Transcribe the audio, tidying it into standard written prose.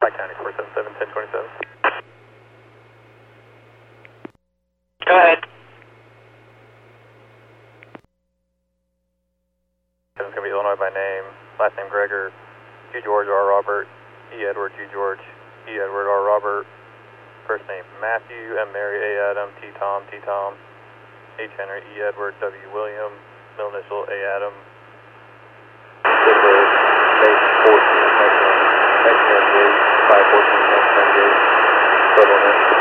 County 477 1027. Go ahead. It's going to be Illinois by name, last name Gregor, G George R Robert, E Edward G George, E Edward R Robert, first name Matthew, M Mary, A Adam, T Tom, H Henry, E Edward, W William, middle initial A Adam. May 14, 1998, 514, 1998, total